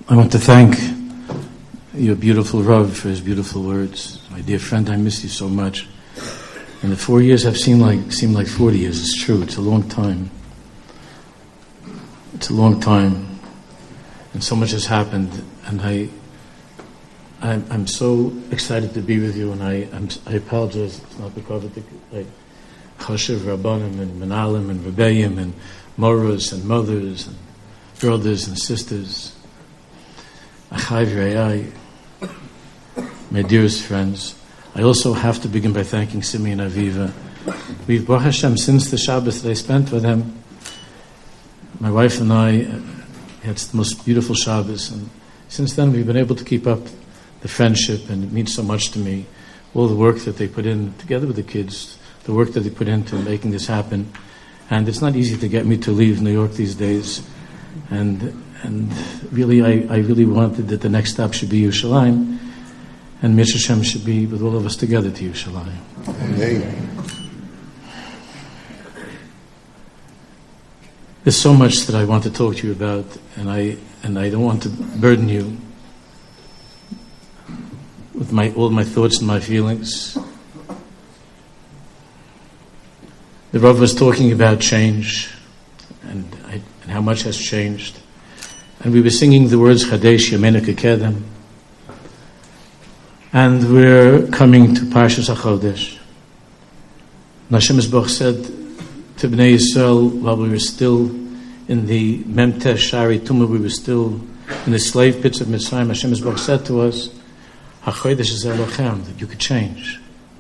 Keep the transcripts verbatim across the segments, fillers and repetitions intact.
I want to thank your beautiful Rav for his beautiful words. My dear friend, I miss you so much. And the four years have seemed like seemed like forty years. It's true. It's a long time. It's a long time, and so much has happened. And I, I'm, I'm so excited to be with you. And I, I'm, I apologize. It's not because of the like Chashiv Rabbanim and Menalim and Rebbeim and Moras and mothers and brothers and sisters. Achai v'rei, my dearest friends. I also have to begin by thanking Simi and Aviva. We've, Baruch Hashem, since the Shabbos that I spent with them, my wife and I had the most beautiful Shabbos, and since then we've been able to keep up the friendship, and it means so much to me. All the work that they put in, together with the kids, the work that they put into making this happen. And it's not easy to get me to leave New York these days. And and really, I, I really wanted that the next stop should be Yerushalayim, and Mitzvah Hashem should be with all of us together to Yerushalayim. Amen. There's so much that I want to talk to you about, and I and I don't want to burden you with my all my thoughts and my feelings. The Rav was talking about change, and, I, and how much has changed. And we were singing the words Chadesh Yamenu Kekedem, and we're coming to Parshas HaChodesh. Hashem Yisborach said to Bnei Yisrael, while we were still in the Memtesh Shari Tumah, we were still in the slave pits of Mitzrayim, Hashem Yisborach said to us, HaChodesh is Elochem, that you could change.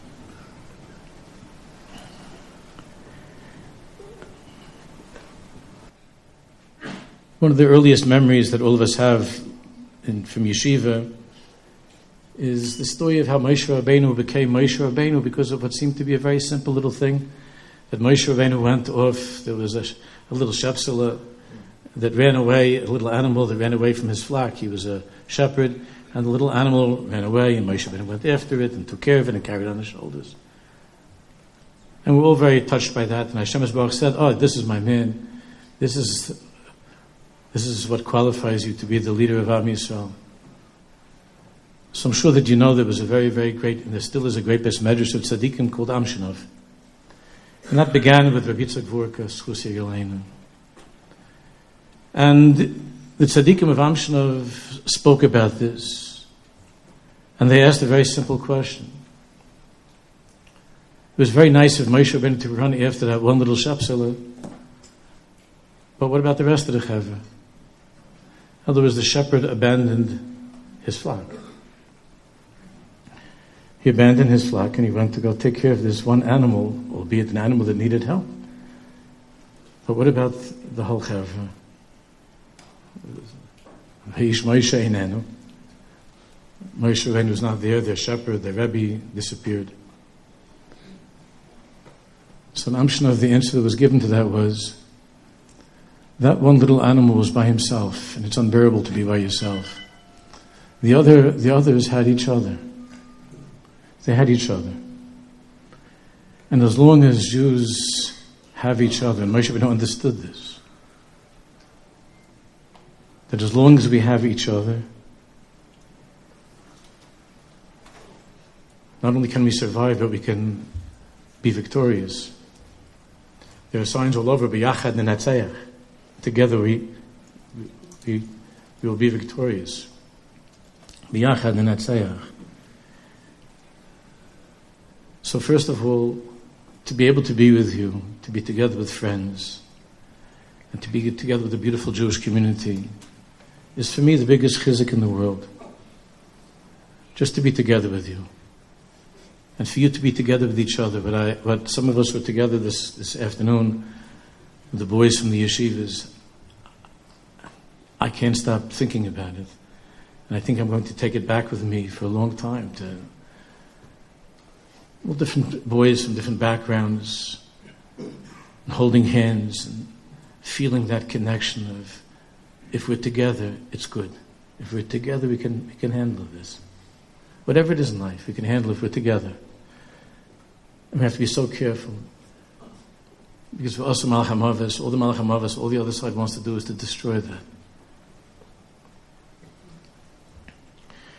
One of the earliest memories that all of us have in, from yeshiva is the story of how Moshe Rabbeinu became Moshe Rabbeinu because of what seemed to be a very simple little thing. That Moshe Rabbeinu went off, there was a, a little shepsela that ran away, a little animal that ran away from his flock. He was a shepherd, and the little animal ran away, and Moshe Rabbeinu went after it and took care of it and carried it on his shoulders. And we're all very touched by that. And Hashem Yisborach said, oh, this is my man. This is... This is what qualifies you to be the leader of Am Yisrael. So I'm sure that you know there was a very, very great, and there still is a great best medrash of tzaddikim called Am Shinov. And that began with Rabbi Yitzchak Vurka, Schus Yegeleinu. And the tzaddikim of Am Shinov spoke about this. And they asked a very simple question. It was very nice of Moshe Rabbeinu to run after that one little shepsela. But what about the rest of the chevra? In other words, the shepherd abandoned his flock. He abandoned his flock and he went to go take care of this one animal, albeit an animal that needed help. But what about the whole chevra? Moshe Rabbeinu was not there, their shepherd, their Rebbe disappeared. So in Am Shinov, the answer that was given to that was, that one little animal was by himself, and it's unbearable to be by yourself. The other, the others had each other. They had each other. And as long as Jews have each other, and Moshe Rabbeinu understood this, that as long as we have each other, not only can we survive, but we can be victorious. There are signs all over, b'yachad nenatzayach. Together we, we we will be victorious. B'yachad nenatzayach. So first of all, to be able to be with you, to be together with friends, and to be together with the beautiful Jewish community, is for me the biggest chizuk in the world. Just to be together with you. And for you to be together with each other. But I, what some of us were together this, this afternoon, the boys from the yeshivas, I can't stop thinking about it. And I think I'm going to take it back with me for a long time to all different boys from different backgrounds, and holding hands and feeling that connection of, if we're together, it's good. If we're together, we can we can handle this. Whatever it is in life, we can handle it if we're together. And we have to be so careful. Because for us, Malach HaMavos, all the Malach HaMavos, all the other side wants to do is to destroy that.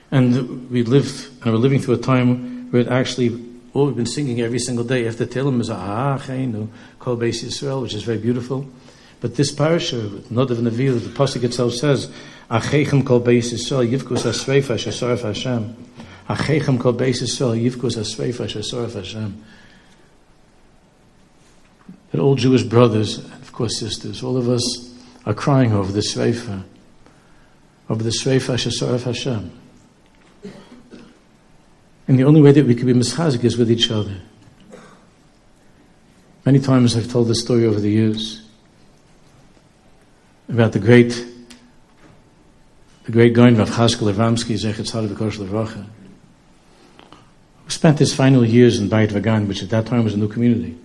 And we lived, and we're living through a time where it actually, what we've been singing every single day after Tehillim is Acheinu Kol Beis Yisrael, which is very beautiful. But this parasha, Nadav and Avihu, the pasuk itself says, Achechem Kol Beis Yisrael Yivkus Asreifa Shesaraf Hashem. Achechem Kol Beis Yisrael Yivkus Asreifa Shesaraf Hashem. That all Jewish brothers, and of course sisters, all of us are crying over the Sreifa, over the Sreifa Shesaraf Hashem. And the only way that we can be mischazik is with each other. Many times I've told this story over the years about the great, the great Gaon Rav Chaskel Avramsky, Zechet Tzaddik V'Kosh L'Vracha, who spent his final years in Bayit Vagan, which at that time was a new community.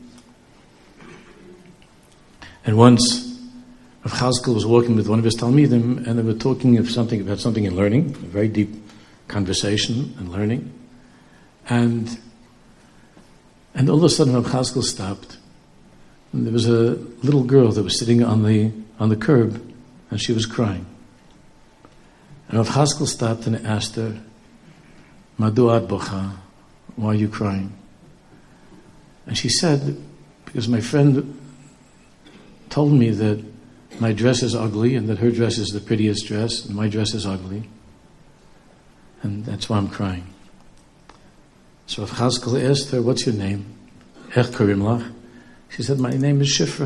And once Rav Chaskel was walking with one of his Talmidim, and they were talking of something about something in learning, a very deep conversation and learning. And and all of a sudden Rav Chaskel stopped. And there was a little girl that was sitting on the on the curb, and she was crying. And Rav Chaskel stopped and asked her, Madu ad bocha, why are you crying? And she said, because my friend told me that my dress is ugly and that her dress is the prettiest dress and my dress is ugly. And that's why I'm crying. So Rav Chaskel asked her, what's your name? Ech karim lach? She said, my name is Shifra.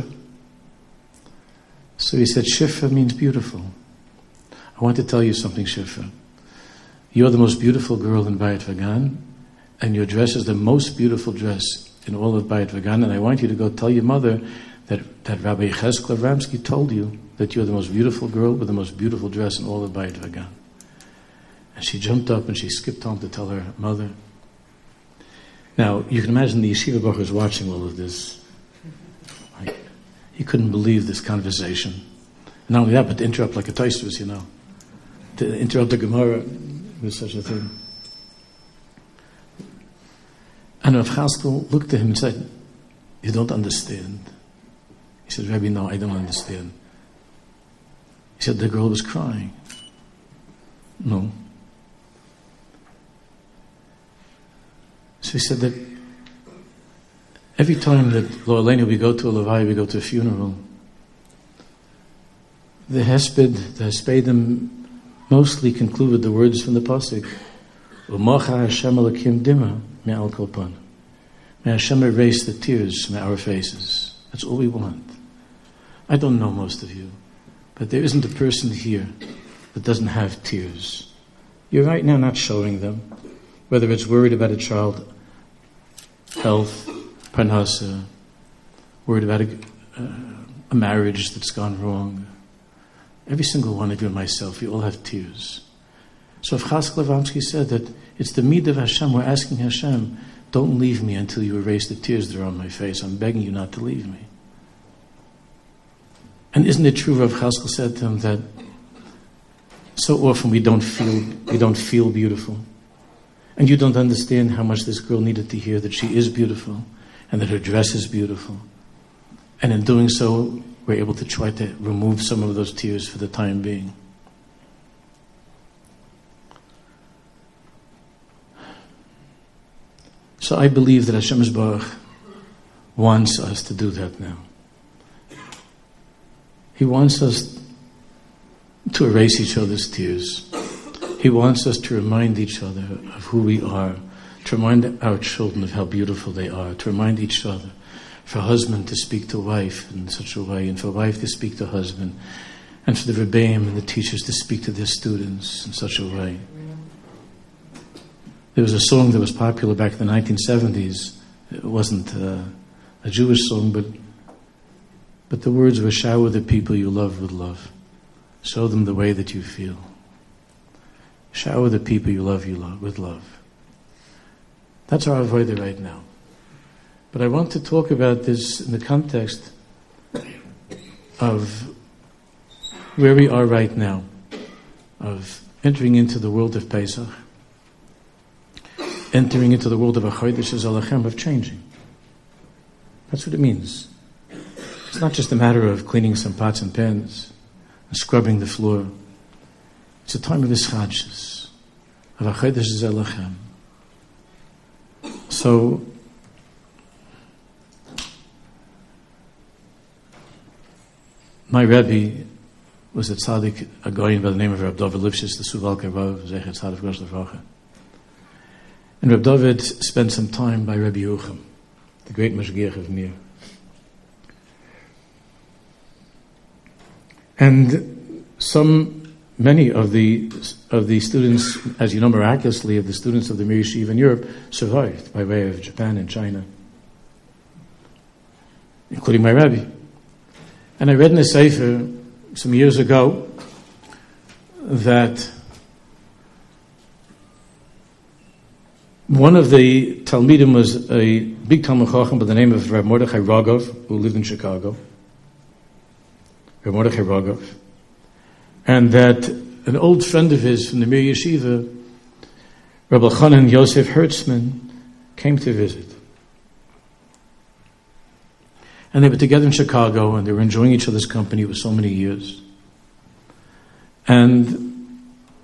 So he said, Shifra means beautiful. I want to tell you something, Shifra. You're the most beautiful girl in Bayit Vagan, and your dress is the most beautiful dress in all of Bayit Vagan, and I want you to go tell your mother that, that Rabbi Cheskel Avramsky told you that you're the most beautiful girl with the most beautiful dress in all of Bayit Vagan. And she jumped up and she skipped home to tell her mother. Now, you can imagine the yeshiva bachers watching all of this. Like, he couldn't believe this conversation. Not only that, but to interrupt like a Tosfos, you know. To interrupt the Gemara with such a thing. And Rav Chaskel looked at him and said, you don't understand. He said, Rabbi, no, I don't understand. He said, the girl was crying. No. So he said that every time that Lo Aleinu we go to a Levaya, we go to a funeral, the Hesped, the Hespedim mostly conclude with the words from the pasuk, U'mocha Hashem Elokim dima me'al kol pan. May Hashem erase the tears from our faces. That's all we want. I don't know most of you, but there isn't a person here that doesn't have tears. You're right now not showing them, whether it's worried about a child, health, parnasa, worried about a, uh, a marriage that's gone wrong. Every single one of you and myself, we all have tears. So if Chaskel Avramsky said that it's the midah of Hashem, we're asking Hashem, don't leave me until you erase the tears that are on my face. I'm begging you not to leave me. And isn't it true, Rav Chaskel said to him, that so often we don't feel we don't feel beautiful. And you don't understand how much this girl needed to hear that she is beautiful and that her dress is beautiful. And in doing so, we're able to try to remove some of those tears for the time being. So I believe that Hashem Yisbarach wants us to do that now. He wants us to erase each other's tears. He wants us to remind each other of who we are, to remind our children of how beautiful they are, to remind each other, for a husband to speak to wife in such a way, and for a wife to speak to husband, and for the Rebbeim and the teachers to speak to their students in such a way. There was a song that was popular back in the nineteen seventies. It wasn't uh, a Jewish song, but but the words were, shower the people you love with love. Show them the way that you feel. Shower the people you love you love with love. That's our avodah right now. But I want to talk about this in the context of where we are right now, of entering into the world of Pesach, entering into the world of a Chodesh Zalachem, of changing. That's what it means. It's not just a matter of cleaning some pots and pans and scrubbing the floor. It's a time of ischadshus. of HaChodesh Zelachem. So, my Rebbe was a tzaddik, a goyin by the name of Reb David Lipschitz, the Suvalka Rav, Zecher Tzaddik Rosh Levracha. And Reb David spent some time by Rebbe Yerucham, the great Mashgiach of Mir. And some, many of the of the students, as you know, miraculously, of the students of the Mir Yeshiva in Europe survived by way of Japan and China, including my Rebbe. And I read in a sefer some years ago that one of the Talmidim was a big Talmid Chacham by the name of Reb Mordechai Rogov, who lived in Chicago. Reb Mordechai Rogov. And that an old friend of his from the Mir Yeshiva, Reb Elchanan Yosef Hertzman, came to visit. And they were together in Chicago, and they were enjoying each other's company for so many years. And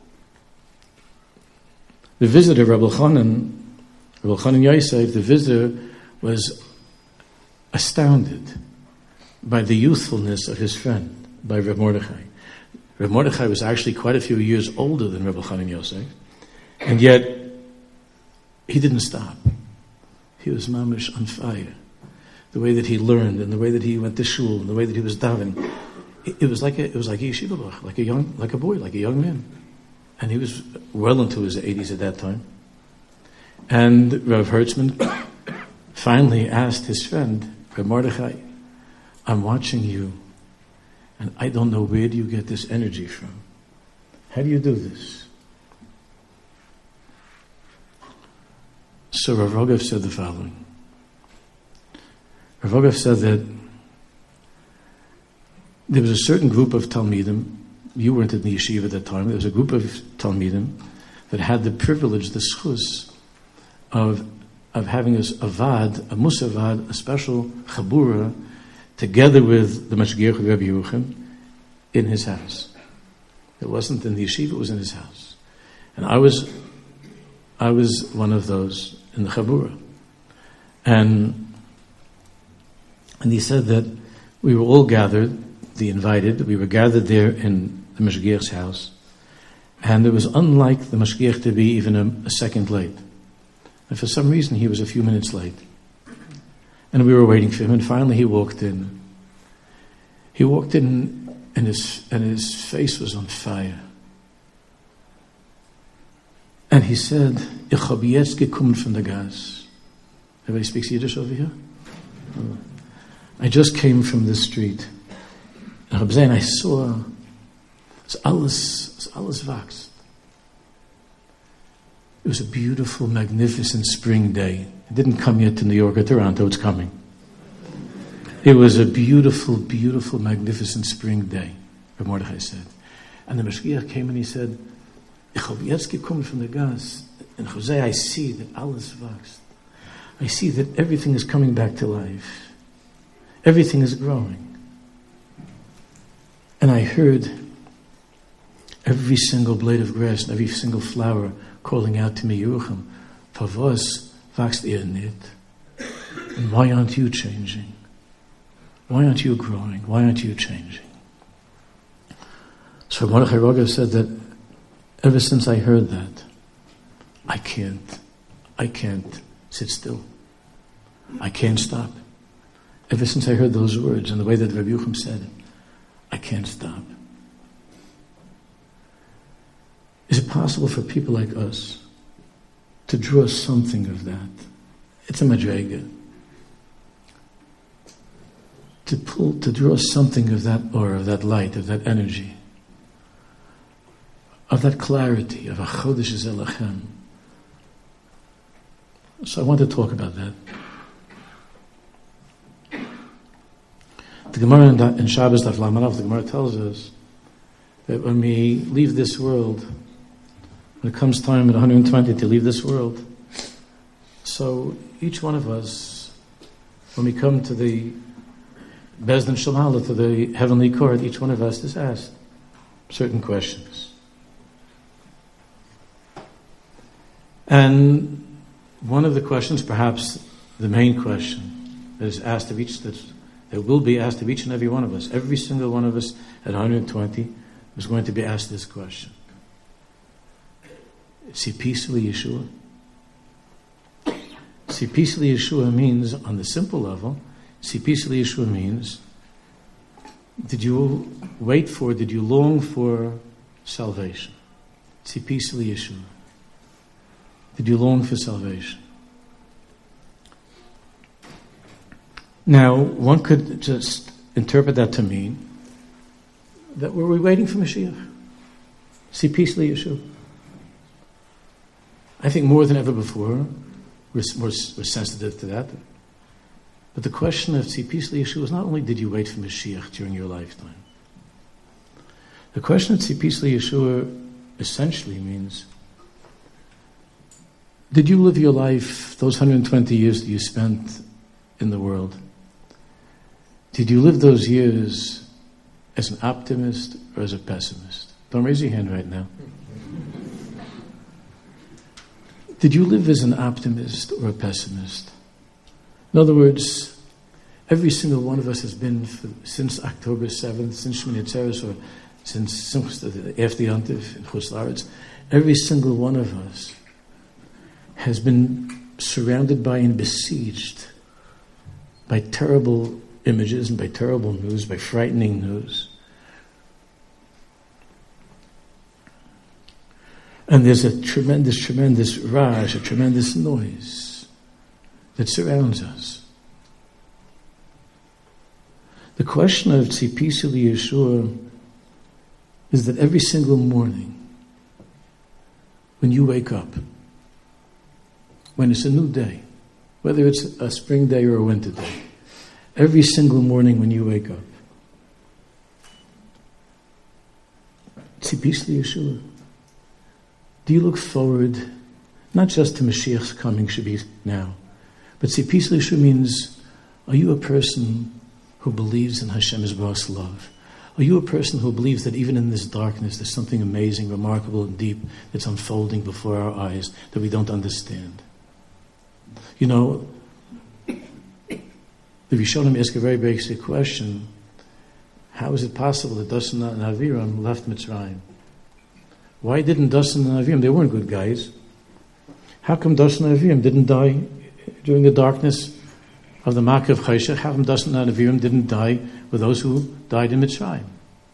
the visitor, Reb Elchanan, Reb Elchanan Yosef, the visitor, was astounded by the youthfulness of his friend, by Reb Mordechai. Reb Mordechai was actually quite a few years older than Reb Elchanan Yosef, and yet he didn't stop. He was mamish on fire. The way that he learned, and the way that he went to shul, and the way that he was davening, it, it was like a, it was like a yeshiva bach, like a young, like a boy, like a young man, and he was well into his eighties at that time. And Rav Hertzman finally asked his friend, Reb Mordechai, "I'm watching you, and I don't know where do you get this energy from. How do you do this?" So Rav Rogov said the following. Rav Rogov said that there was a certain group of Talmidim, you weren't in the yeshiva at that time, there was a group of Talmidim that had the privilege, the schus, of of having a, a vad, a musavad, a special chabura, together with the Mashgiach of Rebbe Yerucham, in his house. It wasn't in the yeshiva, it was in his house. And I was I was one of those in the chabura. And And he said that we were all gathered, the invited, we were gathered there in the Mashgiach's house, and it was unlike the Mashgiach to be even a, a second late. And for some reason, he was a few minutes late. And we were waiting for him, and finally he walked in. He walked in, and his, and his face was on fire. And he said, "Ich hab jetzt gekommen von der Gas." Everybody speaks Yiddish over here? Oh. I just came from the street. And I saw, it's alles, it's alles wächst. It was a beautiful, magnificent spring day. It didn't come yet to New York or Toronto, it's coming. It was a beautiful, beautiful, magnificent spring day, Reb Mordechai said. And the Mashgiach came and he said, "Ich hab jetzt gekommen from the gas." And Jose, I see that alles wächst. I see that everything is coming back to life. Everything is growing. And I heard every single blade of grass and every single flower calling out to me, "Yerucham, for was wächst ihr nicht? And why aren't you changing? Why aren't you growing? Why aren't you changing?" So Mordechai Rogov said that ever since I heard that, I can't, I can't sit still. I can't stop. Ever since I heard those words and the way that Rabbi Yerucham said it, I can't stop. Is it possible for people like us to draw something of that? It's a madrega. To pull, to draw something of that aura, of that light, of that energy, of that clarity, of a chodesh zelachem. So I want to talk about that. The Gemara in, in Shabbos Daf Lamanov, the Gemara tells us that when we leave this world, when it comes time at one hundred twenty to leave this world, so each one of us, when we come to the Bezdin Shalala, to the heavenly court, each one of us is asked certain questions. And one of the questions, perhaps the main question that is asked of each, that, that will be asked of each and every one of us, every single one of us at one hundred twenty is going to be asked this question. See, peacefully Yeshua. See, peacefully Yeshua means, on the simple level, see, peacefully Yeshua means, did you wait for, did you long for salvation? See, peacefully Yeshua. Did you long for salvation? Now, one could just interpret that to mean that were we waiting for Mashiach? See, peacefully Yeshua. I think more than ever before, we're, we're, we're sensitive to that. But the question of see, peacefully Yeshua is not only did you wait for Mashiach during your lifetime. The question of see, peacefully Yeshua essentially means, did you live your life, those one hundred twenty years that you spent in the world, did you live those years as an optimist or as a pessimist? Don't raise your hand right now. Did you live as an optimist or a pessimist? In other words, every single one of us has been, for, since October seventh, since Shmini Atzeres, or since, since after Yontif in Chutz La'aretz, every single one of us has been surrounded by and besieged by terrible images and by terrible news, by frightening news. And there's a tremendous, tremendous raj, a tremendous noise that surrounds us. The question of Tzipisa Yeshua is that every single morning, when you wake up, when it's a new day, whether it's a spring day or a winter day, every single morning when you wake up, Tzipisa Yeshua. Do you look forward, not just to Mashiach's coming, should be now, but see, peacefully Yeshua means, are you a person who believes in Hashem's Yisbarach's love? Are you a person who believes that even in this darkness there's something amazing, remarkable, and deep that's unfolding before our eyes that we don't understand? You know, the Rishonim ask a very basic question. How is it possible that Dasan and Aviram left Mitzrayim? Why didn't Dasan and Aviram? They weren't good guys. How come Dasan and Aviram didn't die during the darkness of the Makkah of Chayshach? How come Dasan and Aviram didn't die with those who died in Mitzrayim?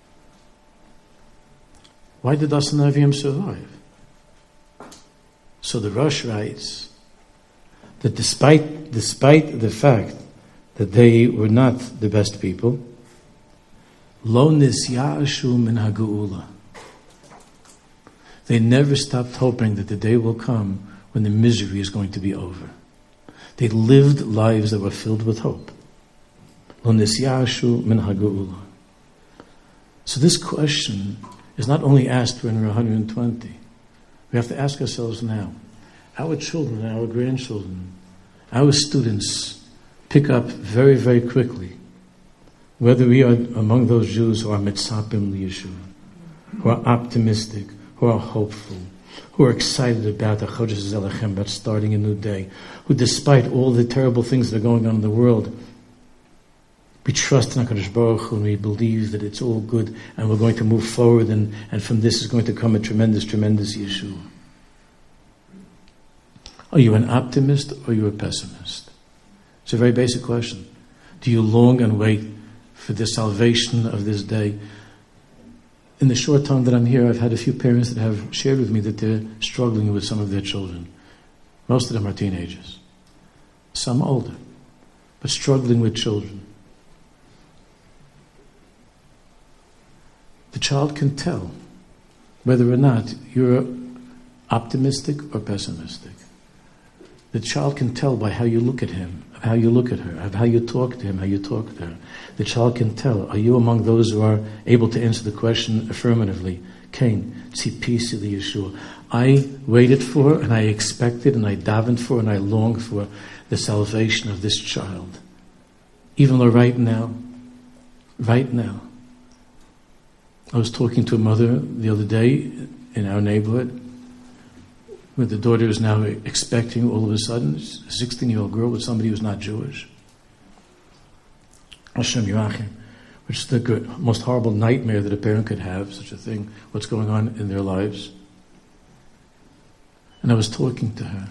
Why did Dasan and Aviram survive? So the Rosh writes that despite despite the fact that they were not the best people, Lo nisyashu min ha'geula. They never stopped hoping that the day will come when the misery is going to be over. They lived lives that were filled with hope. Lo nisyashu min ha'geula. So this question is not only asked when we're one hundred twenty. We have to ask ourselves now. Our children, our grandchildren, our students pick up very, very quickly whether we are among those Jews who are mitzapim liyeshua, who are optimistic, who are hopeful, who are excited about the Chodesh Zelachem, about starting a new day, who despite all the terrible things that are going on in the world, we trust in HaKadosh Baruch Hu and we believe that it's all good and we're going to move forward and, and from this is going to come a tremendous, tremendous Yeshua. Are you an optimist or are you a pessimist? It's a very basic question. Do you long and wait for the salvation of this day? In the short time that I'm here, I've had a few parents that have shared with me that they're struggling with some of their children. Most of them are teenagers. Some older, but struggling with children. The child can tell whether or not you're optimistic or pessimistic. The child can tell by how you look at him, how you look at her, how you talk to him, how you talk to her. The child can tell, are you among those who are able to answer the question affirmatively? Cain, tzipisi liyeshua. I waited for, and I expected, and I davened for, and I longed for the salvation of this child. Even though right now, right now, I was talking to a mother the other day in our neighborhood where the daughter is now expecting all of a sudden, a sixteen-year-old girl with somebody who's not Jewish. Hashem Yirachim, which is the good, most horrible nightmare that a parent could have, such a thing, what's going on in their lives. And I was talking to her.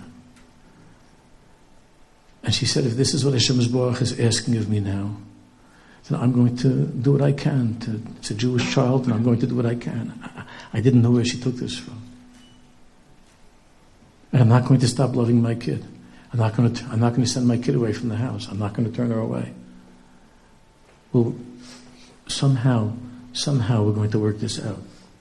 And she said, if this is what Hashem Yisborach is asking of me now, then I'm going to do what I can. To, it's a Jewish child, and I'm going to do what I can. I, I didn't know where she took this from. And I'm not going to stop loving my kid. I'm not going to, I'm not going to send my kid away from the house. I'm not going to turn her away. Well, somehow, somehow we're going to work this out.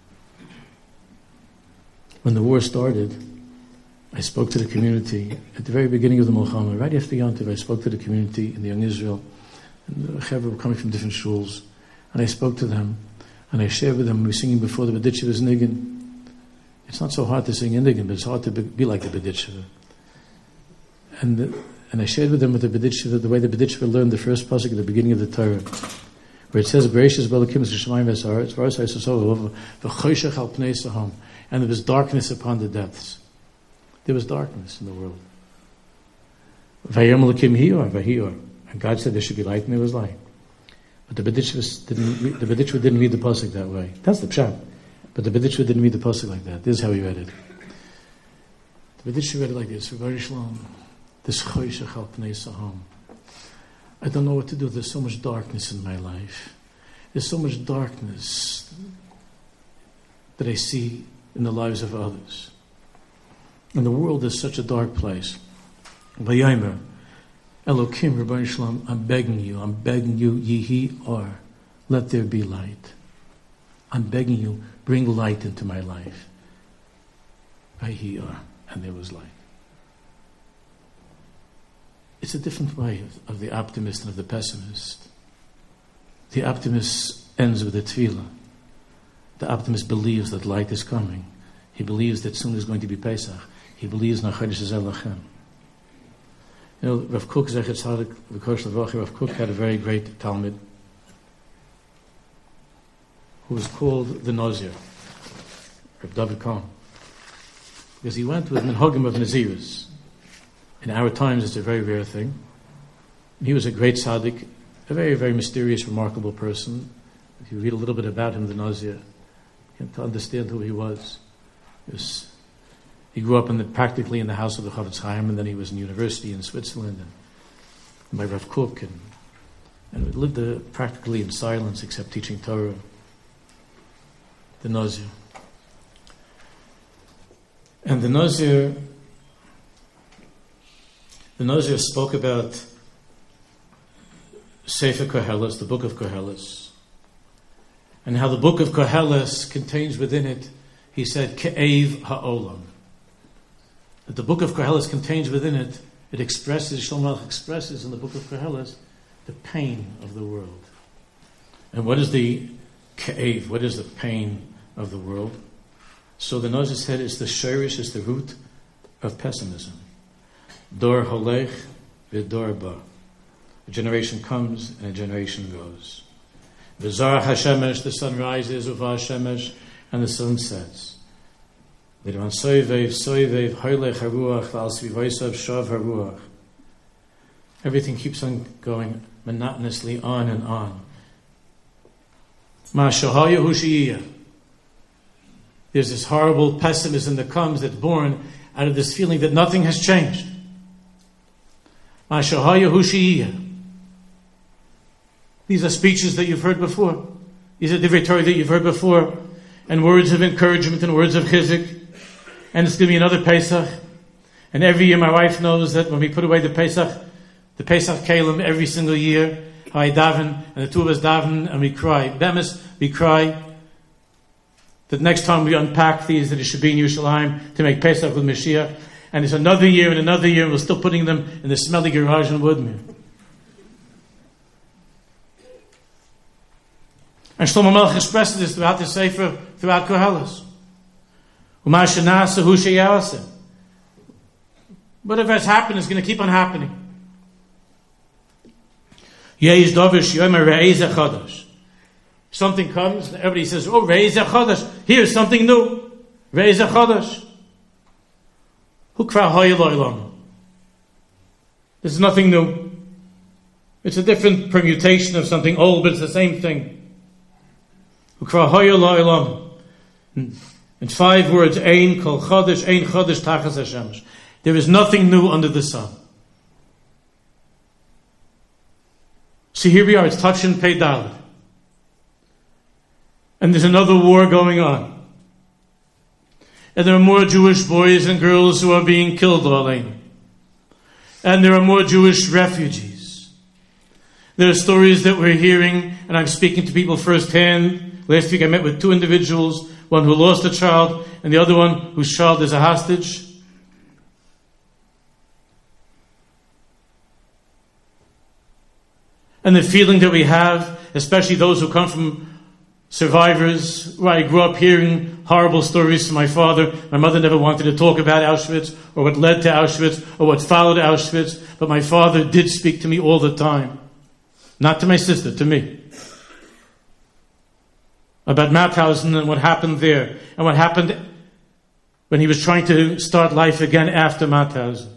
When the war started, I spoke to the community at the very beginning of the Milchama, right after Yom Tov. I spoke to the community in the Young Israel, and the Chevra were coming from different shuls, and I spoke to them, and I shared with them. We were singing before the B'ditcheva's Niggin. It's not so hard to sing in Niggin, but it's hard to be, be like the B'ditcheva. And the, and I shared with them with the B'ditcheva the way the B'ditcheva learned the first pasuk at the beginning of the Torah, where it says, "Bereishis b'Elokim Shemayim v'Haaretz v'Aros Ha'Yisrael v'Choshech al Pnei Saham," and there was darkness upon the depths. There was darkness in the world. Vayom Elokim Hiyor v'Hiyor, and God said there should be light, and there was light. But the B'ditcheva didn't. The B'ditcheva didn't read the pasuk that way. That's the pshat. But the B'ditcheva didn't read the pasuk like that. This is how he read it. The B'ditcheva read it like this: "Very shalom, this choshech al pnei saham." I don't know what to do. There's so much darkness in my life. There's so much darkness that I see in the lives of others. And the world is such a dark place. Vayomer, Elokim, Rabbi Shalom, I'm begging you, I'm begging you, Yehi Or, let there be light. I'm begging you, bring light into my life. Yehi Or, and there was light. It's a different way of, of the optimist and of the pessimist. The optimist ends with a tefillah. The optimist believes that light is coming. He believes that soon is going to be Pesach. He believes in Chodesh Elachem. You know, Rav Kook, Zecher Tzadik, V'Kosh Levachi, Rav Kook had a very great Talmud who was called the Nazir, Rav David Cohen, because he went with Minhagim of Nazirus. In our times, it's a very rare thing. He was a great tzaddik, a very, very mysterious, remarkable person. If you read a little bit about him, the Nazir, you can to understand who he was. He, was, he grew up in the, practically in the house of the Chavetz Chaim, and then he was in university in Switzerland, and, and by Rav Kook, and, and lived uh, practically in silence, except teaching Torah. The Nazir. And the Nazir... The Nazir spoke about Sefer Koheles, the book of Koheles, and how the book of Koheles contains within it, he said, Ke'ev ha'olam. That the book of Koheles contains within it, it expresses, Shlomo Melech expresses in the book of Koheles, the pain of the world. And what is the Ke'ev? What is the pain of the world? So the Nazir said it's the shirish, it's the root of pessimism. Dor holech v'dor ba. A generation comes and a generation goes. V'zar hashemesh, the sun rises, uva hashemesh, and the sun sets. V'dvan soivev, soivev, holech haruach, v'al svivoisav, shav haruach. Everything keeps on going monotonously on and on. Ma shahaya hu she'iyah. There's this horrible pessimism that comes, that's born out of this feeling that nothing has changed. These are speeches that you've heard before. These are divrei Torah that you've heard before, and words of encouragement and words of chizuk. And it's going to be another Pesach. And every year my wife knows that when we put away the Pesach, the Pesach Kalim every single year, I daven, and the two of us daven, and we cry. Bemis, we cry. That next time we unpack these, that it should be in Yerushalayim to make Pesach with Mashiach. And it's another year and another year, and we're still putting them in the smelly garage in Woodmere. And Shlomo Melech expresses this throughout the Sefer, throughout Koheles. Whatever has happened is going to keep on happening. Something comes, and everybody says, oh, Re'ez HaChodesh. Here's something new. Re'ez HaChodesh. Hukra hoya lo'olam. This is nothing new. It's a different permutation of something old, but it's the same thing. Hukra hoya lo'olam. In five words, Ein kol chodesh, Ein chodesh tachas hashemesh. There is nothing new under the sun. So here we are, it's Tafshin Pei Daled. And there's another war going on. And there are more Jewish boys and girls who are being killed, Aleinu. And there are more Jewish refugees. There are stories that we're hearing, and I'm speaking to people firsthand. Last week I met with two individuals, one who lost a child, and the other one whose child is a hostage. And the feeling that we have, especially those who come from survivors, where I grew up hearing horrible stories from my father. My mother never wanted to talk about Auschwitz, or what led to Auschwitz, or what followed Auschwitz, but my father did speak to me all the time. Not to my sister, to me. About Mauthausen and what happened there, and what happened when he was trying to start life again after Mauthausen.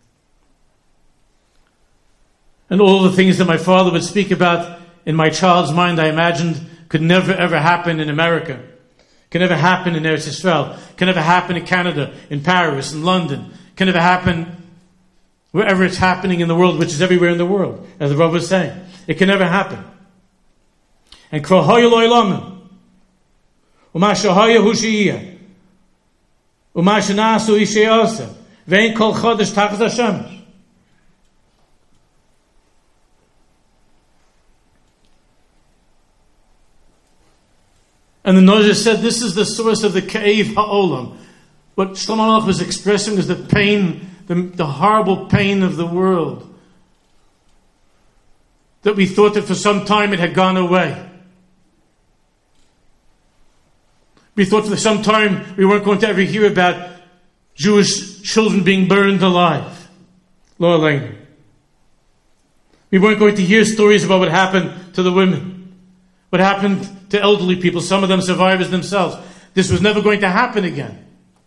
And all the things that my father would speak about in my child's mind, I imagined, could never ever happen in America. Can never happen in Eretz Yisrael. Can never happen in Canada, in Paris, in London. Can never happen wherever it's happening in the world, which is everywhere in the world, as the Rav was saying. It can never happen. And krohoyu lo'olam. U'ma shehoyu hu she'iyeh. U'ma she'nasu ishe'oseh. Ve'en kol chodesh tachas hashemesh. And the Nozer said, this is the source of the Ka'ev Ha'olam. What Shlomo Melech was expressing is the pain, the, the horrible pain of the world. That we thought that for some time it had gone away. We thought for some time we weren't going to ever hear about Jewish children being burned alive. Lo Aleinu. We weren't going to hear stories about what happened to the women. What happened to elderly people, some of them survivors themselves. This was never going to happen again.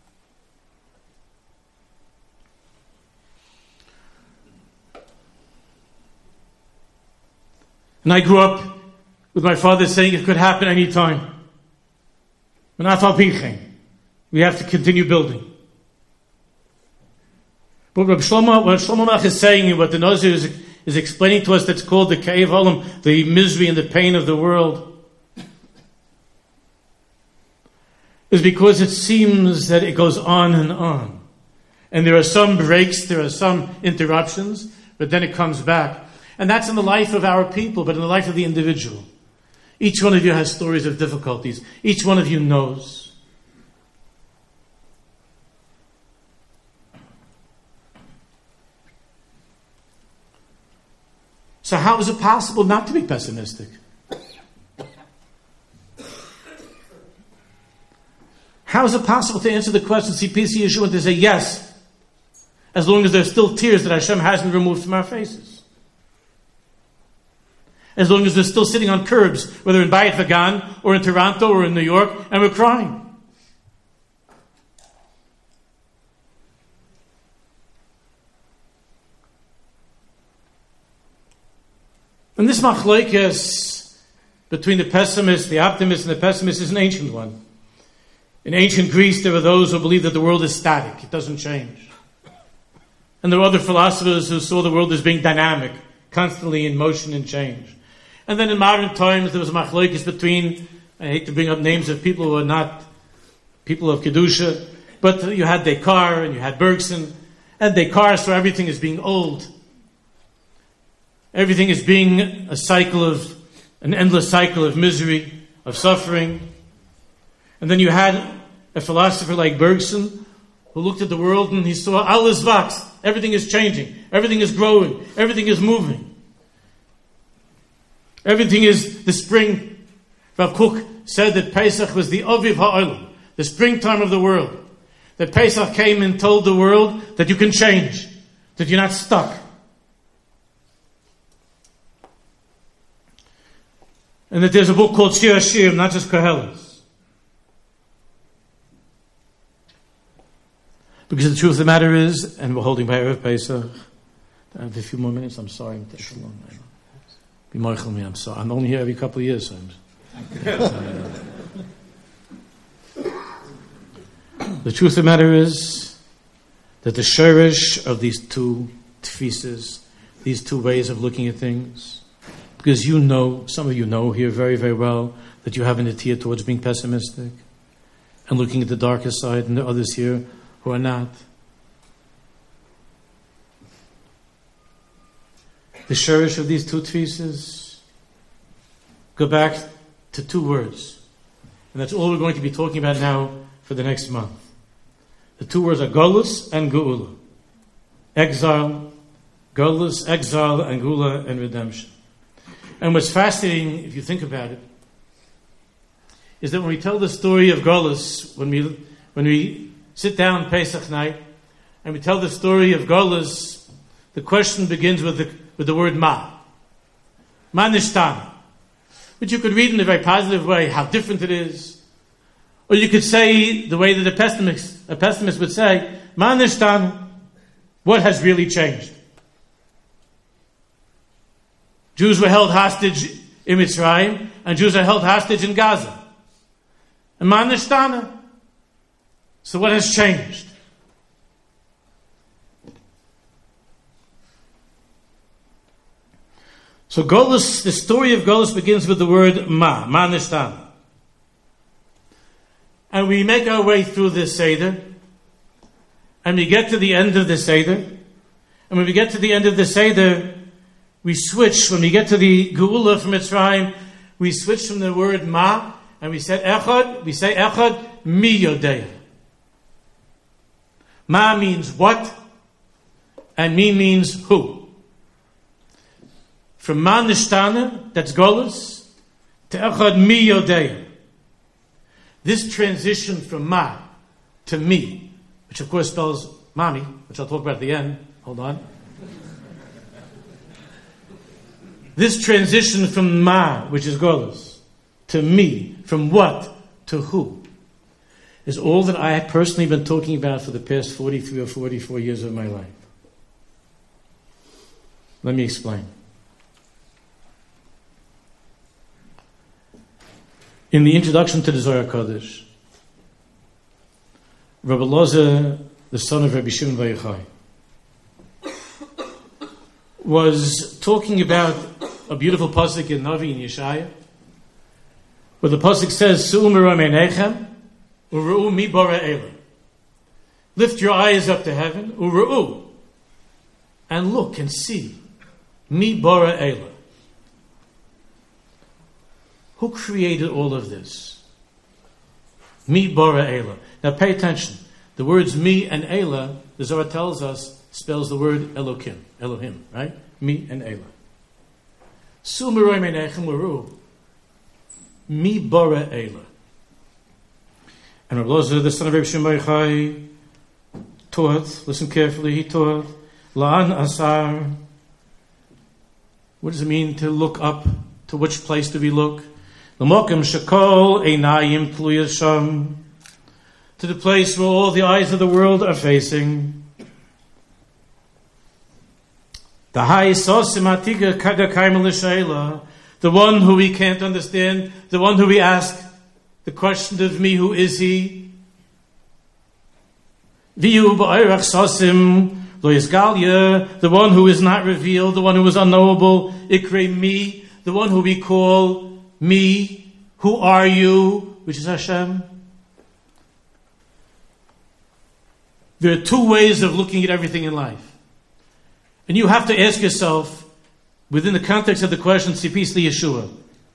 And I grew up with my father saying it could happen any time. We have to continue building. But what Shlomo, what Shlomo Melech is saying, and what the Nozer is, is explaining to us, that's called the Ka'ev Ha'olam, the misery and the pain of the world, is because it seems that it goes on and on. And there are some breaks, there are some interruptions, but then it comes back. And that's in the life of our people, but in the life of the individual. Each one of you has stories of difficulties. Each one of you knows. So how is it possible not to be pessimistic? How is it possible to answer the question, see P C Yeshua, and to say yes, as long as there's still tears that Hashem hasn't removed from our faces? As long as we're still sitting on curbs, whether in Bayit Vagan, or in Toronto, or in New York, and we're crying. And this machlokes between the pessimist, the optimist, and the pessimist is an ancient one. In ancient Greece, there were those who believed that the world is static. It doesn't change. And there were other philosophers who saw the world as being dynamic, constantly in motion and change. And then in modern times, there was a machlokes between, I hate to bring up names of people who are not people of Kedusha, but you had Descartes and you had Bergson. And Descartes saw everything as being old. Everything as being a cycle of, an endless cycle of misery, of suffering. And then you had a philosopher like Bergson, who looked at the world and he saw alles wächst. Everything is changing. Everything is growing. Everything is moving. Everything is the spring. Rav Kook said that Pesach was the Aviv Ha'olam, the springtime of the world. That Pesach came and told the world that you can change, that you're not stuck. And that there's a book called Shir HaShirim, not just Koheles. Because the truth of the matter is, and we're holding by Erev Pesach, I have a few more minutes, I'm sorry. I'm taking long. Be moichel me, I'm sorry. I'm only here every couple of years. So I'm, the truth of the matter is that the shirish of these two tfises, these two ways of looking at things, because you know, some of you know here very, very well, that you have an attitude towards being pessimistic and looking at the darker side, and the others here who are not. The shirish of these two tfises go back to two words, and that's all we're going to be talking about now for the next month. The two words are Golus and Geula. Exile, Golus, exile, and Geula, and redemption. And what's fascinating, if you think about it, is that when we tell the story of Golus, when we when we sit down Pesach night, and we tell the story of Golus, the question begins with the with the word Ma. Ma nishtana. Which you could read in a very positive way, how different it is. Or you could say, the way that a pessimist, a pessimist would say, Ma nishtana. What has really changed? Jews were held hostage in Mitzrayim, and Jews are held hostage in Gaza. And Ma nishtana. So what has changed? So Golus, the story of Golus begins with the word Ma, Ma nishtana. And we make our way through this Seder, and we get to the end of the Seder, and when we get to the end of the Seder, we switch. When we get to the Geula from Mitzrayim, we switch from the word Ma, and we say Echad, we say Echad mi yodeya. Ma means what, and mi means who. From Ma nishtana, that's Golus, to Echad mi yodeya. This transition from Ma to me, which of course spells mommy, which I'll talk about at the end. Hold on. This transition from Ma, which is Golus, to me, from what to who, is all that I have personally been talking about for the past forty-three or forty-four years of my life. Let me explain. In the introduction to the Zohar Kodesh, Rabbi Loza, the son of Rabbi Shimon Bar Yochai, was talking about a beautiful pasuk in Navi in Yeshaya, where the pasuk says, "Su'u merom einechem, u're'u mi bara eila." Lift your eyes up to heaven, u're'u, and look and see, mi bara eila. Who created all of this? Mi bara eila. Now pay attention. The words mi and eila, the Zohar tells us, spells the word Elokim, Elohim, right? Mi and eila. Su merom einechem u're'u. Mi bara eila. And Rabbi Loza, the son of Rabbi Shimon Bar Yochai, taught, listen carefully, he taught, La'an asar. What does it mean to look up? To which place do we look? L'mokim shekol einayim tluyas sham. To the place where all the eyes of the world are facing. The high sosim atiga kada kaimel l'sheila. The one who we can't understand, the one who we ask, the question of me, who is he? Viyu ba'irach sosim lo yisgalya, the one who is not revealed, the one who is unknowable, ikre me, the one who we call me, who are you, which is Hashem. There are two ways of looking at everything in life. And you have to ask yourself, within the context of the question, Tzipis li Yeshua,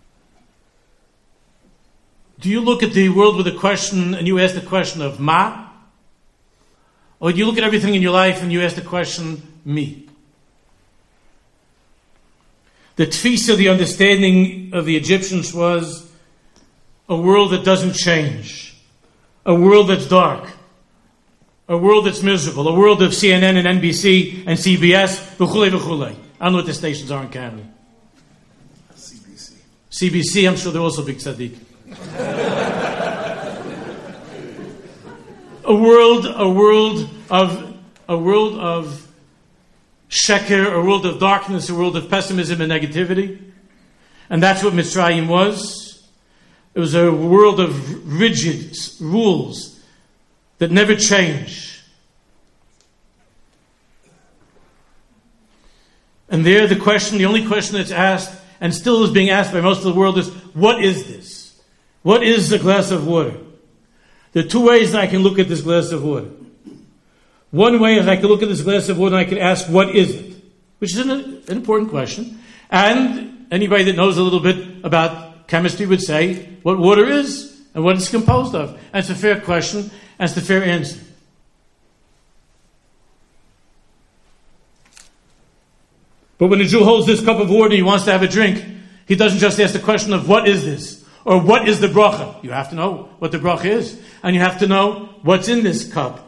do you look at the world with a question and you ask the question of Ma? Or do you look at everything in your life and you ask the question, me? The tfisa, the understanding of the Egyptians was a world that doesn't change, a world that's dark, a world that's miserable, a world of C N N and N B C and C B S, v'chulei v'chulei. I don't know what the stations are in Canada. C B C. C B C, I'm sure they're also big tzaddik. a world, a world of, a world of sheker, a world of darkness, a world of pessimism and negativity. And that's what Mitzrayim was. It was a world of rigid rules that never change. And there the question, the only question that's asked, and still is being asked by most of the world, is, what is this? What is a glass of water? There are two ways that I can look at this glass of water. One way is I can look at this glass of water and I can ask, what is it? Which is an, an important question. And anybody that knows a little bit about chemistry would say what water is and what it's composed of. And it's a fair question, and it's the fair answer. But when a Jew holds this cup of water and he wants to have a drink, he doesn't just ask the question of what is this? Or what is the bracha? You have to know what the bracha is. And you have to know what's in this cup.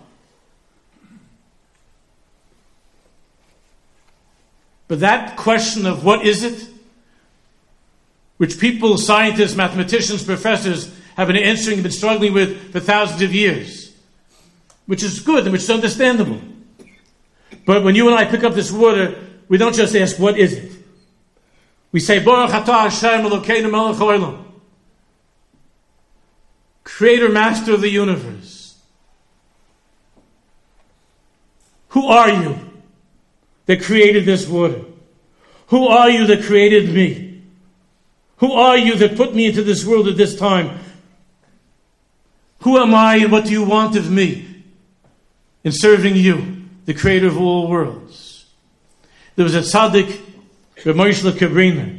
But that question of what is it, which people, scientists, mathematicians, professors have been answering and been struggling with for thousands of years, which is good and which is understandable. But when you and I pick up this water, we don't just ask, what is it? We say, Baruch atah Hashem Elokeinu melech haolam, Creator, Master of the universe. Who are you that created this water? Who are you that created me? Who are you that put me into this world at this time? Who am I and what do you want of me in serving you, the Creator of all worlds? There was a tzaddik, Reb Moshe Kabrina,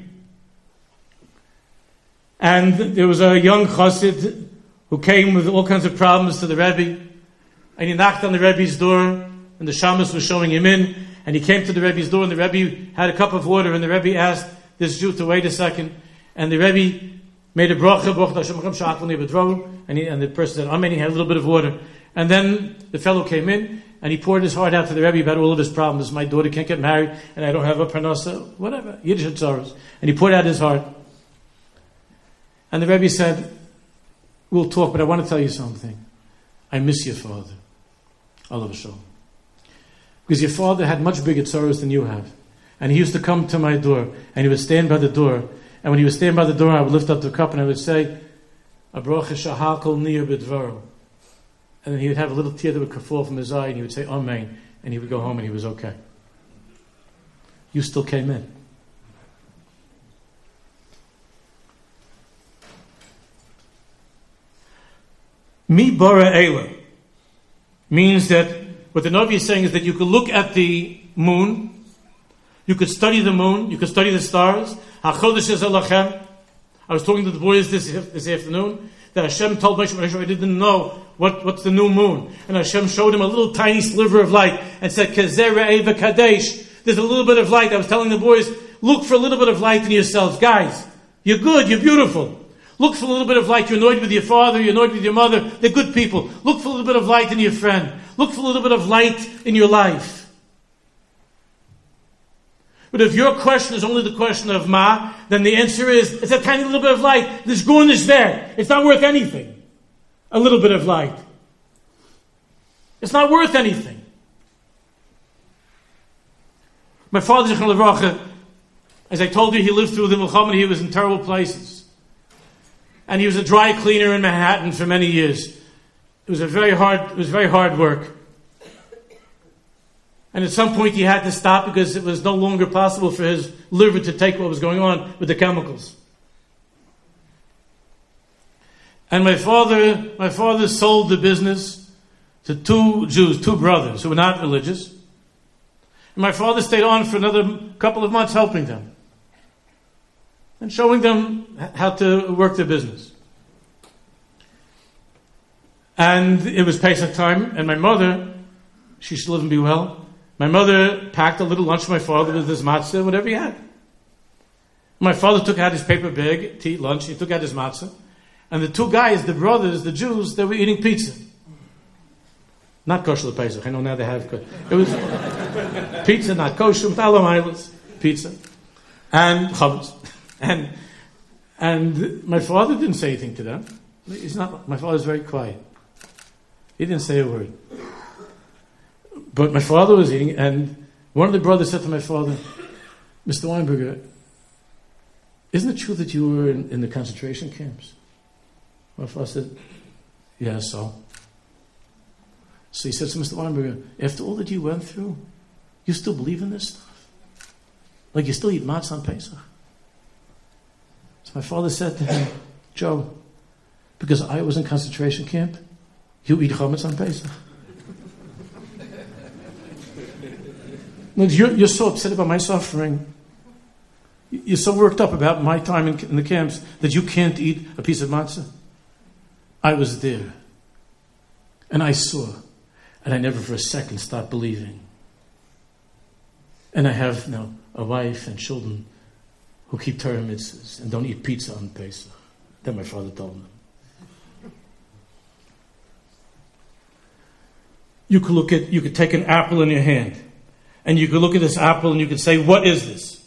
and there was a young chassid who came with all kinds of problems to the Rebbe, and he knocked on the Rebbe's door, and the shamus was showing him in, and he came to the Rebbe's door, and the Rebbe had a cup of water, and the Rebbe asked this Jew to wait a second, and the Rebbe made a bracha, and, he, and the person said, Amen, he had a little bit of water, and then the fellow came in, and he poured his heart out to the Rebbe about all of his problems. My daughter can't get married, and I don't have a parnasa, whatever, Yiddish tzaros. And he poured out his heart. And the Rebbe said, we'll talk, but I want to tell you something. I miss your father. Allah v'shalom. Because your father had much bigger tzaros than you have. And he used to come to my door, and he would stand by the door. And when he would stand by the door, I would lift up the cup, and I would say, Abrocha shahakol niyah b'dvaro. And then he would have a little tear that would fall from his eye, and he would say, Amen. And he would go home, and he was okay. You still came in. Mi bara Eila means that what the Navi is saying is that you could look at the moon, you could study the moon, you could study the stars. HaChodesh is Elachem. I was talking to the boys this, this afternoon that Hashem told Moshe, Moshe, I didn't know what, what's the new moon. And Hashem showed him a little tiny sliver of light and said, Kazeh Re'eh v'Kadesh. There's a little bit of light. I was telling the boys, look for a little bit of light in yourselves. Guys, you're good, you're beautiful. Look for a little bit of light. You're annoyed with your father, you're annoyed with your mother. They're good people. Look for a little bit of light in your friend. Look for a little bit of light in your life. But if your question is only the question of ma, then the answer is, it's a tiny little bit of light. This gun is there. It's not worth anything. A little bit of light. It's not worth anything. My father, Zichron Livracha, as I told you, he lived through the Milchama. He was in terrible places. And he was a dry cleaner in Manhattan for many years. It was a very hard, it was very hard work. And at some point he had to stop because it was no longer possible for his liver to take what was going on with the chemicals. And my father, my father sold the business to two Jews, two brothers who were not religious. And my father stayed on for another couple of months helping them and showing them how to work their business. And it was Pesach time, and my mother, she should live and be well, my mother packed a little lunch for my father with his matzah, whatever he had. My father took out his paper bag to eat lunch, he took out his matzah, and the two guys, the brothers, the Jews, they were eating pizza. Not kosher Pesach, I know now they have. It was pizza, not kosher, with alamaylas, pizza, and chametz. And and my father didn't say anything to them. He's not. My father's very quiet. He didn't say a word. But my father was eating, and one of the brothers said to my father, Mister Weinberger, isn't it true that you were in, in the concentration camps? My father said, yeah, so. So he said to Mister Weinberger, after all that you went through, you still believe in this stuff? Like you still eat matzah on Pesach? So my father said to him, Joe, because I was in concentration camp, you eat chametz on Pesach. Look, you're, you're so upset about my suffering. You're so worked up about my time in, in the camps that you can't eat a piece of matzah. I was there. And I saw. And I never for a second stopped believing. And I have now a wife and children who keep Torah mitzvahs and don't eat pizza on Pesach. That my father told them. You could look at, you could take an apple in your hand, and you could look at this apple and you could say, what is this?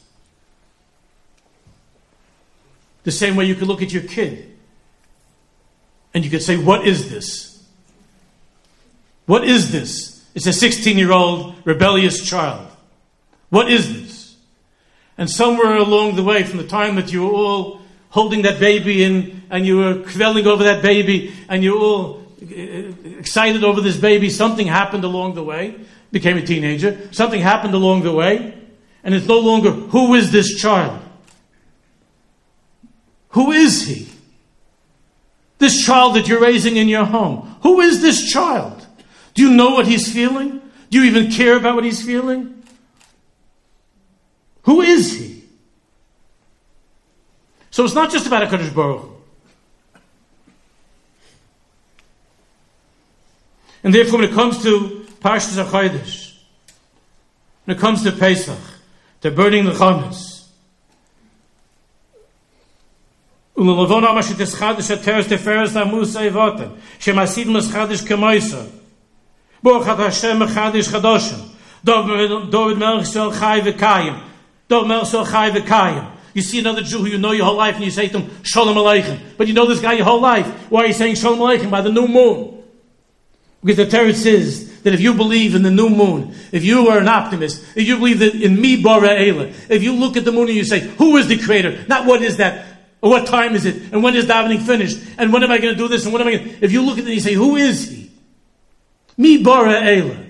The same way you could look at your kid, and you could say, what is this? What is this? It's a sixteen-year-old rebellious child. What is this? And somewhere along the way, from the time that you were all holding that baby in, and you were quelling over that baby, and you were all excited over this baby, something happened along the way. Became a teenager. Something happened along the way. And it's no longer, who is this child? Who is he? This child that you're raising in your home. Who is this child? Do you know what he's feeling? Do you even care about what he's feeling? Who is he? So it's not just about HaKadosh Baruch Hu. And therefore, when it comes to Parshas HaChodesh, when it comes to Pesach, to burning the chametz, וללבון אמר שתסחדש התרס תפרס לעמוס היבותם, שמסיד מסחדש כמויסר. ברוך אתה השם מחדש חדושם. David Melech Yisrael Chai V'Kayim. David Melech Yisrael Chai V'Kayim. You see another Jew who you know your whole life and you say to him, Shalom Aleichem. But you know this guy your whole life. Why are you saying Shalom Aleichem by the new moon? Because the Torah says that if you believe in the new moon, if you are an optimist, if you believe that in Mi Bara Eila, if you look at the moon and you say, who is the creator? Not what is that, or what time is it, and when is davening finished, and when am I going to do this, and when am I going to... If you look at it and you say, who is he? Mi Bara Eila.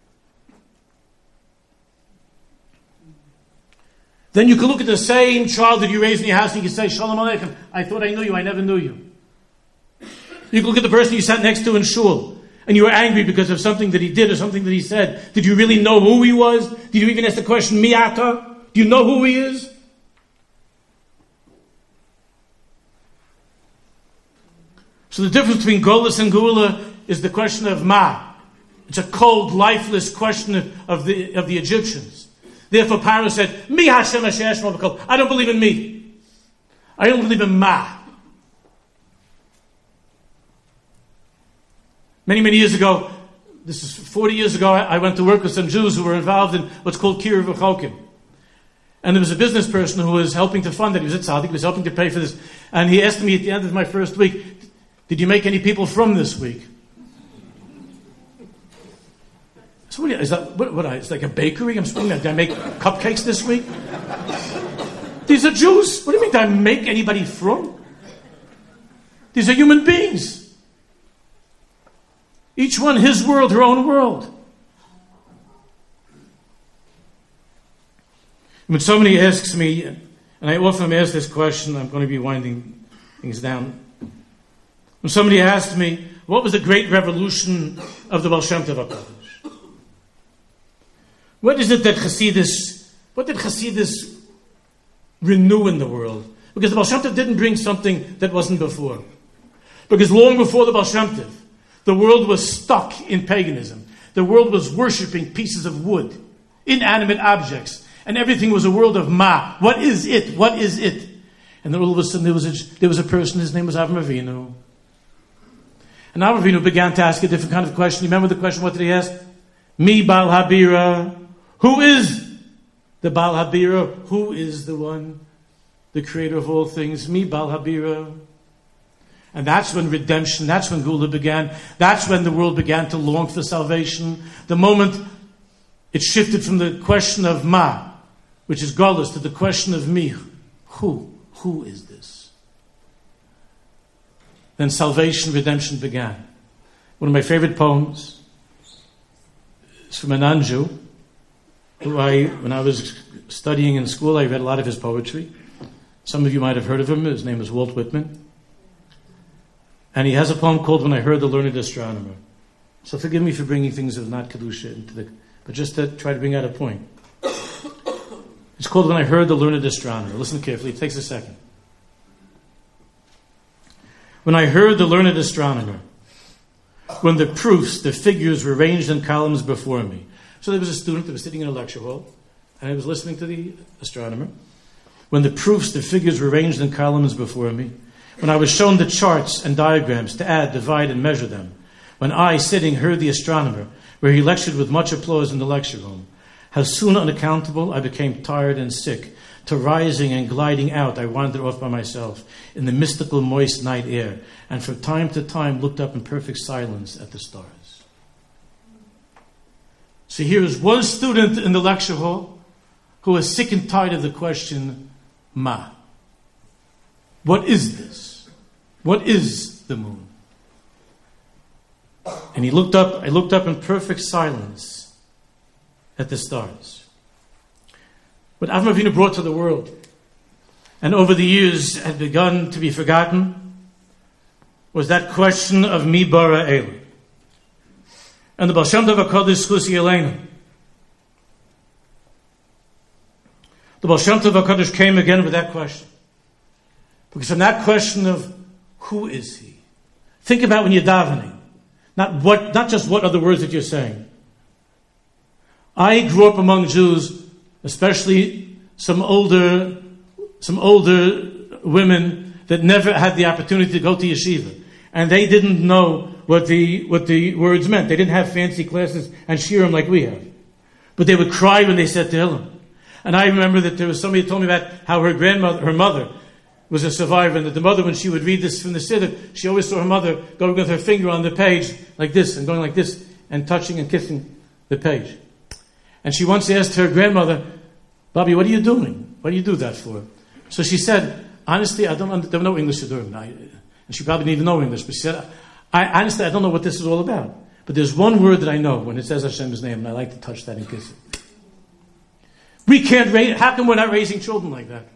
Then you can look at the same child that you raised in your house and you can say, Shalom Aleichem, I thought I knew you, I never knew you. You can look at the person you sat next to in shul, and you were angry because of something that he did or something that he said. Did you really know who he was? Did you even ask the question, Miata? Do you know who he is? So the difference between Golus and Geula is the question of Ma. It's a cold, lifeless question of, of the of the Egyptians. Therefore, Pharaoh said, Mi Hashem Asher Shmo V'Kol. I don't believe in me. I don't believe in Ma. Many, many years ago, this is forty years ago, I went to work with some Jews who were involved in what's called Kiruv V'Chokim. And there was a business person who was helping to fund it. He was at Tzaddik, he was helping to pay for this. And he asked me at the end of my first week, did you make any people from this week? So what, is that, what, what, it's like a bakery? I'm supposed to, did I make cupcakes this week? These are Jews. What do you mean, did I make anybody from? These are human beings. Each one his world, her own world. When somebody asks me, and I often ask this question, I'm going to be winding things down. When somebody asked me, what was the great revolution of the Baal Shem Tov HaKadosh? What is it that Hasidus, what did Hasidus renew in the world? Because the Baal Shem Tov didn't bring something that wasn't before. Because long before the Baal Shem Tov, the world was stuck in paganism. The world was worshipping pieces of wood, inanimate objects, and everything was a world of Ma. What is it? What is it? And then all of a sudden there was a, there was a person, his name was Avram Avinu. And Avram Avinu began to ask a different kind of question. You remember the question? What did he ask? Mi Baal Habira. Who is the Baal Habira? Who is the one, the creator of all things? Mi Baal Habira. And that's when redemption, that's when Gula began. That's when the world began to long for salvation. The moment it shifted from the question of Ma, which is Golus, to the question of Mi. Who? Who is this? Then salvation, redemption began. One of my favorite poems is from an Anju, who I, when I was studying in school, I read a lot of his poetry. Some of you might have heard of him. His name is Walt Whitman. And he has a poem called When I Heard the Learned Astronomer. So forgive me for bringing things of not Kedusha into the, but just to try to bring out a point. It's called When I Heard the Learned Astronomer. Listen carefully, it takes a second. When I heard the learned astronomer, when the proofs, the figures were arranged in columns before me. So there was a student that was sitting in a lecture hall, and I was listening to the astronomer. When the proofs, the figures were arranged in columns before me, when I was shown the charts and diagrams to add, divide, and measure them, when I, sitting, heard the astronomer, where he lectured with much applause in the lecture room, how soon unaccountable I became tired and sick. To rising and gliding out, I wandered off by myself in the mystical, moist night air, and from time to time looked up in perfect silence at the stars. So here is one student in the lecture hall who is sick and tired of the question, Ma. What is this? What is the moon? And he looked up, I looked up in perfect silence at the stars. What Avraham Avinu brought to the world, and over the years had begun to be forgotten, was that question of Mi bara Elu. And the Baal Shem Tov HaKadosh Chusi Elena. The Baal Shem Tov HaKadosh came again with that question. Because from that question of who is he? Think about when you're davening. Not what, not just what are the words that you're saying. I grew up among Jews, especially some older, some older women that never had the opportunity to go to yeshiva, and they didn't know what the what the words meant. They didn't have fancy classes and shiurim like we have, but they would cry when they said Tehillim. And I remember that there was somebody who told me about how her grandmother, her mother, was a survivor, and that the mother, when she would read this from the siddur, she always saw her mother going with her finger on the page like this, and going like this, and touching and kissing the page. And she once asked her grandmother, Bobby, what are you doing? What do you do that for? So she said, honestly, I don't, under, don't know English. And she probably didn't even know English, but she said, I, honestly, I don't know what this is all about. But there's one word that I know when it says Hashem's name, and I like to touch that and kiss it. We can't raise, how come we're not raising children like that?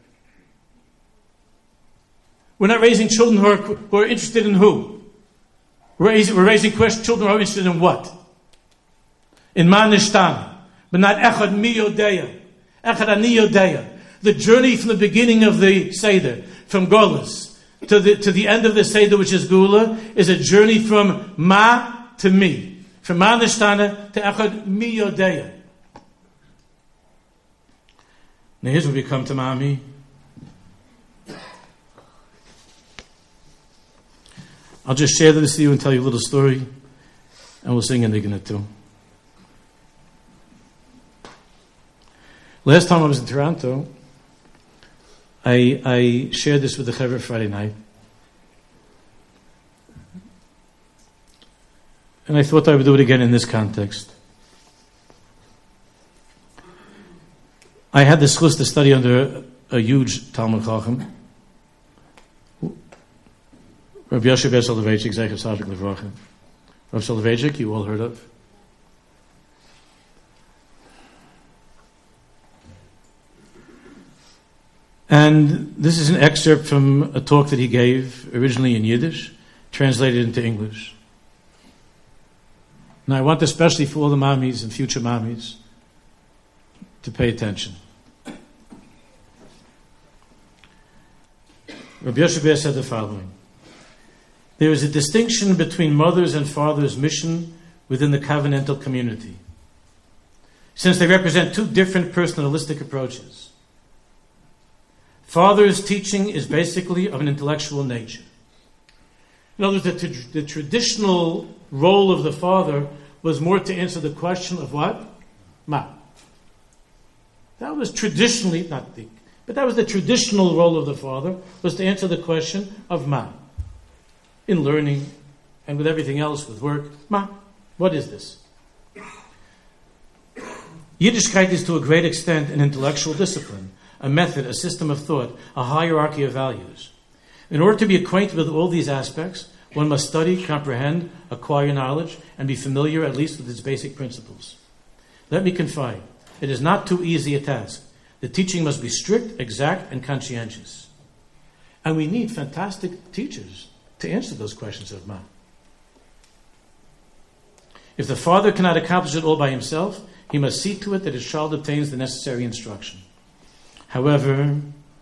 We're not raising children who are, who are interested in who? We're raising, we're raising children who are interested in what? In Ma Nishtana. But not Echad Mi Yodeya. Echad Ani Yodeya. The journey from the beginning of the Seder, from Golus, to the, to the end of the Seder, which is Gula, is a journey from Ma to Mi. From Ma Nishtana to Echad Mi Yodeya. Now here's where we come to Mami. I'll just share this with you and tell you a little story, and we'll sing a niggun too. Last time I was in Toronto, I, I shared this with the Chaver Friday night. And I thought I would do it again in this context. I had the schus to study under a huge Talmud Chacham, Rabbi Yoshe Ber Soloveitchik, Zecher Tzaddik Livracha. Rabbi Soloveitchik, you all heard of. And this is an excerpt from a talk that he gave, originally in Yiddish, translated into English. Now I want especially for all the mommies and future mommies to pay attention. Rabbi Yoshe Ber said the following: there is a distinction between mother's and father's mission within the covenantal community, since they represent two different personalistic approaches. Father's teaching is basically of an intellectual nature. In other words, the, t- the traditional role of the father was more to answer the question of what? Ma. That was traditionally, not the, but that was the traditional role of the father, was to answer the question of Ma. in learning, and with everything else, with work. Ma, what is this? Yiddishkeit is to a great extent an intellectual discipline, a method, a system of thought, a hierarchy of values. In order to be acquainted with all these aspects, one must study, comprehend, acquire knowledge, and be familiar at least with its basic principles. Let me confide, it is not too easy a task. The teaching must be strict, exact, and conscientious. And we need fantastic teachers to answer those questions of Ma. If the father cannot accomplish it all by himself, he must see to it that his child obtains the necessary instruction. However,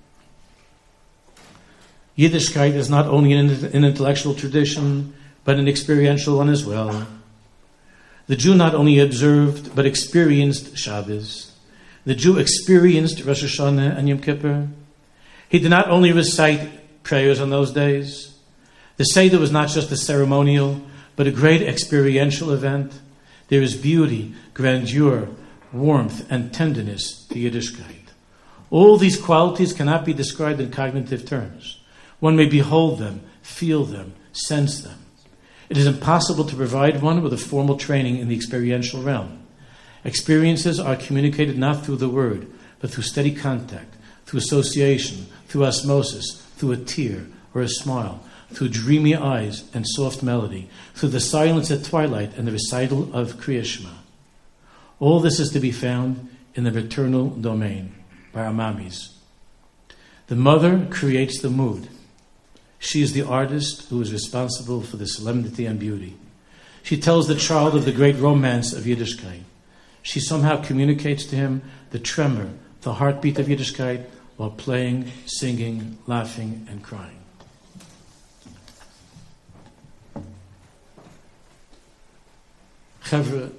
Yiddishkeit is not only an, an intellectual tradition, but an experiential one as well. The Jew not only observed, but experienced Shabbos. The Jew experienced Rosh Hashanah and Yom Kippur. He did not only recite prayers on those days. The Seder was not just a ceremonial, but a great experiential event. There is beauty, grandeur, warmth, and tenderness to Yiddishkeit. All these qualities cannot be described in cognitive terms. One may behold them, feel them, sense them. It is impossible to provide one with a formal training in the experiential realm. Experiences are communicated not through the word, but through steady contact, through association, through osmosis, through a tear or a smile, through dreamy eyes and soft melody, through the silence at twilight and the recital of Kriya Shema. All this is to be found in the maternal domain, by our mamis. The mother creates the mood. She is the artist who is responsible for the solemnity and beauty. She tells the child of the great romance of Yiddishkeit. She somehow communicates to him the tremor, the heartbeat of Yiddishkeit while playing, singing, laughing, and crying. Chevra,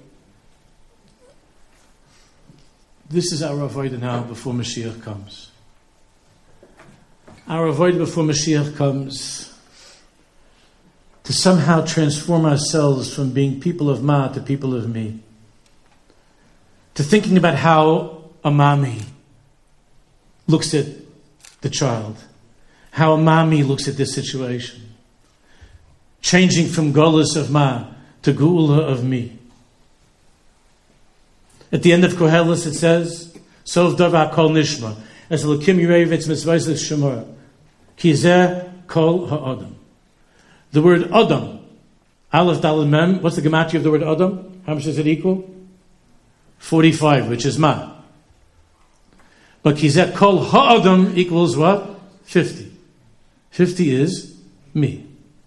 this is our avodah now before Mashiach comes. Our avodah before Mashiach comes to somehow transform ourselves from being people of Ma to people of me. To thinking about how a mommy looks at the child, how a mommy looks at this situation. Changing from Golus of Ma to Geula of me. At the end of Koheles it says, Sov Dava Kol Nishma, as Elokim Yirevitz Mitzvahs Shemora, Ki Zeh Kol Ha'adam. The word Adam, Aleph Daled Mem, what's the gematria of the word Adam? How much does it equal? forty-five, which is Ma. But Ki Zeh Kol Ha'adam equals what? fifty. fifty is me.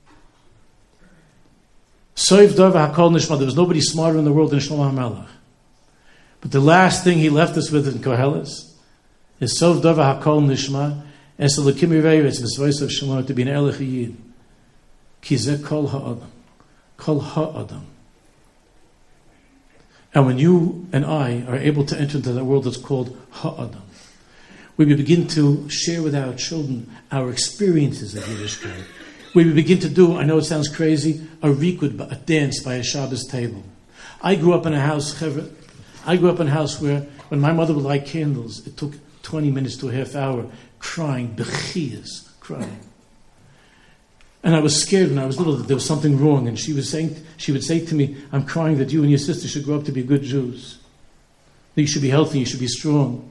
Sov Dava Kol Nishma, there was nobody smarter in the world than Shlomo HaMelech. But the last thing he left us with in Koheles is Sov Dava HaKol Nishma Es Elokim Yirevitz Mitzvahs of Shemona, to be an Erlich Yid. Ki Zeh Kol Ha'adam. Kol Ha'adam. And when you and I are able to enter into that world that's called Ha'adam, we begin to share with our children our experiences of Yiddishkeit. We begin to do, I know it sounds crazy, a rikud, a dance by a Shabbos table. I grew up in a house, I grew up in a house where when my mother would light candles, it took twenty minutes to a half hour, crying, bechiyas, crying. And I was scared when I was little that there was something wrong. And she was saying, she would say to me, I'm crying that you and your sister should grow up to be good Jews. That you should be healthy, you should be strong.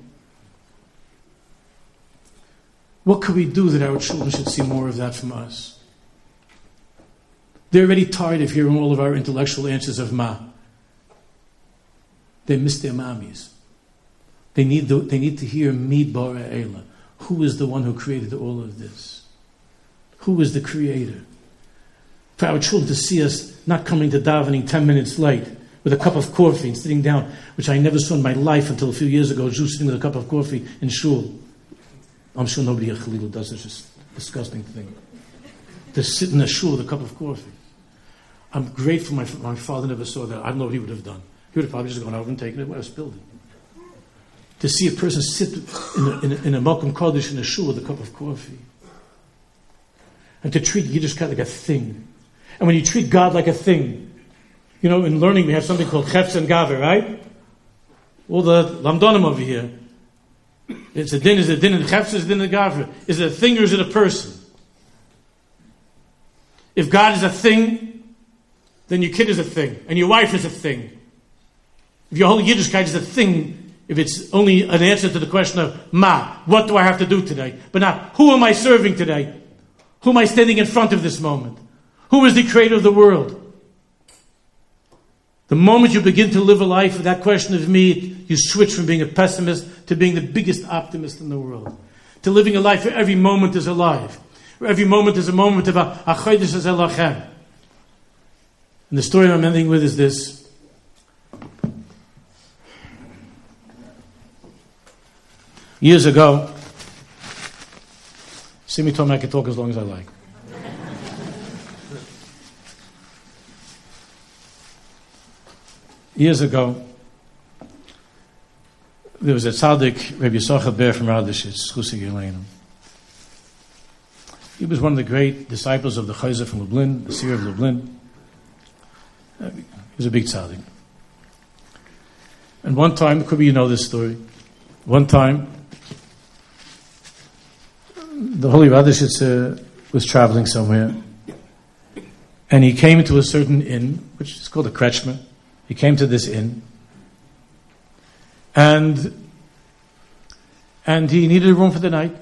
What could we do that our children should see more of that from us? They're already tired of hearing all of our intellectual answers of Ma. They miss their mommies. They need, the, they need to hear Mi Bara Eila. Who is the one who created all of this? Who is the creator? For our children to see us not coming to davening ten minutes late with a cup of coffee and sitting down, which I never saw in my life until a few years ago, Jews sitting with a cup of coffee in shul. I'm sure nobody at Khalil does such a disgusting thing. To sit in a shul with a cup of coffee. I'm grateful my, my father never saw that. I don't know what he would have done. He would have probably just gone over and taken it away or spilled it. To see a person sit in a, in a, in a Malkum Kodesh in a shul with a cup of coffee. And to treat Yiddishkeit like a thing. And when you treat God like a thing, you know, in learning we have something called Chefs and Gaver, right? All the Lamdonim over here. It's a din, is a din, and Chefs is a din and Gaver. Is it a thing or is it a person? If God is a thing, then your kid is a thing, and your wife is a thing. If your whole Yiddishkeit is a thing, if it's only an answer to the question of Ma, what do I have to do today? But not, who am I serving today? Who am I standing in front of this moment? Who is the creator of the world? The moment you begin to live a life with that question of me, you switch from being a pessimist to being the biggest optimist in the world. To living a life where every moment is alive. Where every moment is a moment of a Achodesh Elachem. And the story I'm ending with is this. Years ago, Simi told me I could talk as long as I like. Years ago, there was a tzaddik, Rabbi Yisachar Ber from Radishitz, Chusig Yeleinu. He was one of the great disciples of the Chayzer from Lublin, the seer of Lublin. He was a big tzaddik. And one time, could be you know this story, one time, the Holy Radishitz uh, was traveling somewhere, and he came to a certain inn, which is called a Kretschmer. He came to this inn, and and he needed a room for the night.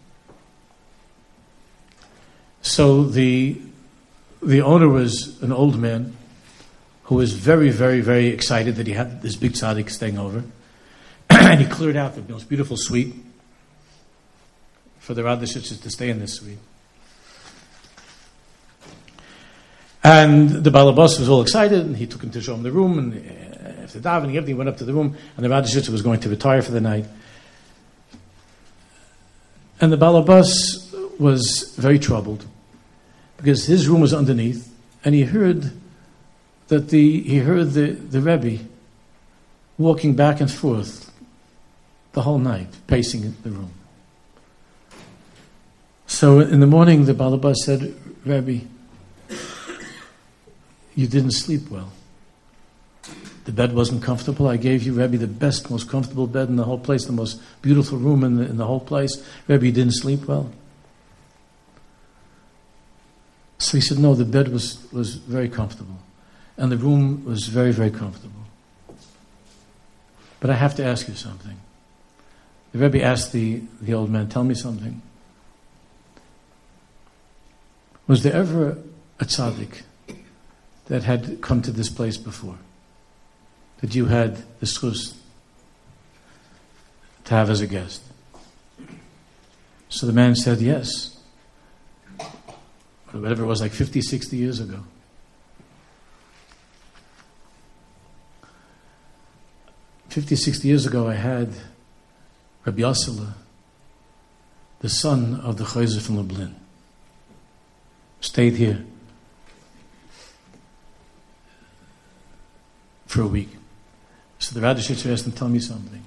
So the the owner was an old man who was very, very, very excited that he had this big tzaddik staying over, and he cleared out the most beautiful suite for the Radishitzes to stay in this suite. And the Balabas was all excited, and he took him to show him the room, and uh, after davening, everything went up to the room, and the Radishitz was going to retire for the night. And the Balabas was very troubled, because his room was underneath, and he heard that the he heard the, the Rebbe walking back and forth the whole night, pacing the room. So in the morning, the Balabas said, Rebbe, you didn't sleep well. The bed wasn't comfortable. I gave you, Rebbe, the best, most comfortable bed in the whole place, the most beautiful room in the, in the whole place. Rebbe, you didn't sleep well. So he said, no, the bed was, was very comfortable. And the room was very, very comfortable. But I have to ask you something. The Rebbe asked the, the old man, tell me something. Was there ever a tzaddik that had come to this place before, that you had the schus to have as a guest? So the man said, yes. Whatever it was, like fifty, sixty years ago. fifty, sixty years ago, I had Rabbi Yossela, the son of the Chayzer from Lublin, stayed here for a week. So the Radishitzer asked him, tell me something.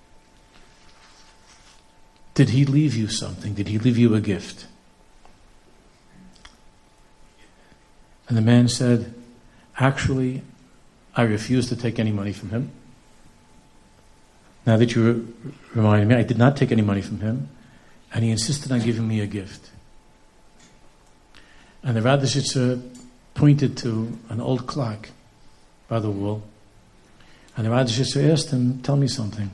Did he leave you something? Did he leave you a gift? And the man said, actually, I refused to take any money from him. Now that you re- reminded me, I did not take any money from him, and he insisted on giving me a gift. And the Radishitzer pointed to an old clock by the wall, and the Radishitzer asked him, tell me something.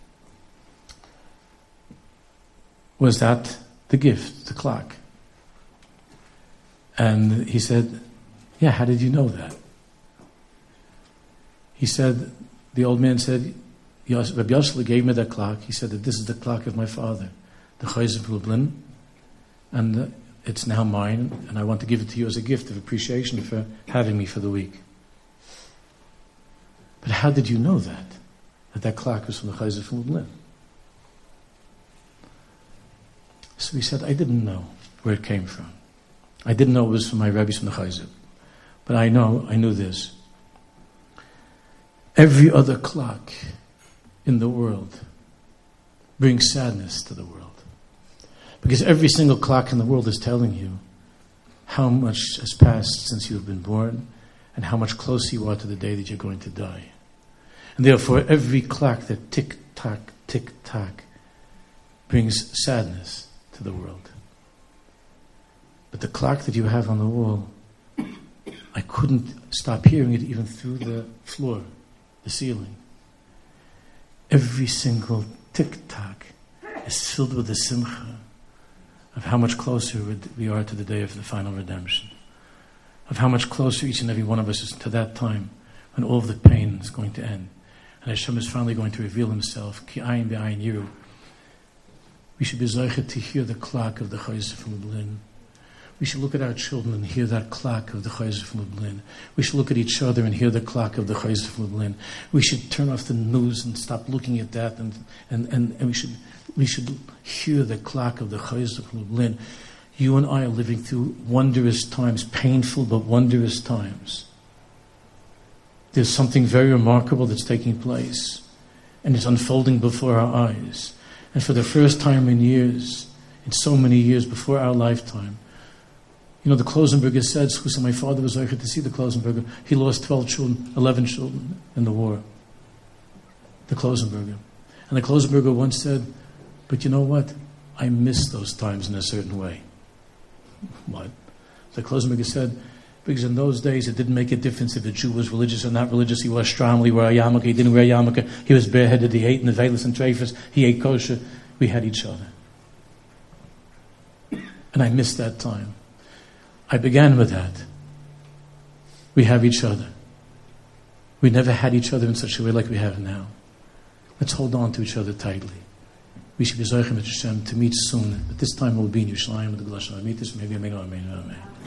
Was that the gift, the clock? And he said, yeah, how did you know that? He said, the old man said, Rabbi Yossela gave me that clock. He said that this is the clock of my father, the Chayzer of Lublin, and it's now mine, and I want to give it to you as a gift of appreciation for having me for the week. But how did you know that? That that clock was from the Chayzer from Lublin? So he said, I didn't know where it came from. I didn't know it was from my rabbis from the Chayzer. But I know, I knew this. Every other clock in the world brings sadness to the world. Because every single clock in the world is telling you how much has passed since you have been born and how much closer you are to the day that you're going to die. And therefore, every clock that tick-tock, tick-tock brings sadness to the world. But the clock that you have on the wall I couldn't stop hearing it even through the floor, the ceiling. Every single tick-tock is filled with the simcha of how much closer we are to the day of the final redemption, of how much closer each and every one of us is to that time when all of the pain is going to end. And Hashem is finally going to reveal himself. Ki ayin be'ayin yiru. We should be zeichet to hear the clock of the Chayzer from Lublin. We should look at our children and hear that clock of the Chayzer from Lublin. We should look at each other and hear the clock of the Chayzer from Lublin. We should turn off the news and stop looking at that, and and, and, and we should we should hear the clock of the Chayzer from Lublin. You and I are living through wondrous times, painful but wondrous times. There's something very remarkable that's taking place, and it's unfolding before our eyes. And for the first time in years, in so many years before our lifetime, you know, the Klosenberger said, so my father was able to see the Klosenberger. He lost twelve children, eleven children in the war. The Klosenberger. And the Klosenberger once said, but you know what? I miss those times in a certain way. What? The Klosenberger said, because in those days it didn't make a difference if the Jew was religious or not religious. He wore strongly, he wore a yarmulke, he didn't wear a yarmulke. He was bareheaded, he ate nevelis and treifas, he ate kosher. We had each other. And I missed that time. I began with that. We have each other. We never had each other in such a way like we have now. Let's hold on to each other tightly. We should be Zochim et Hashem to meet soon, but this time we'll be in Yerushalayim with the Glashan Amitis. Maybe Amen, Amen, Amen.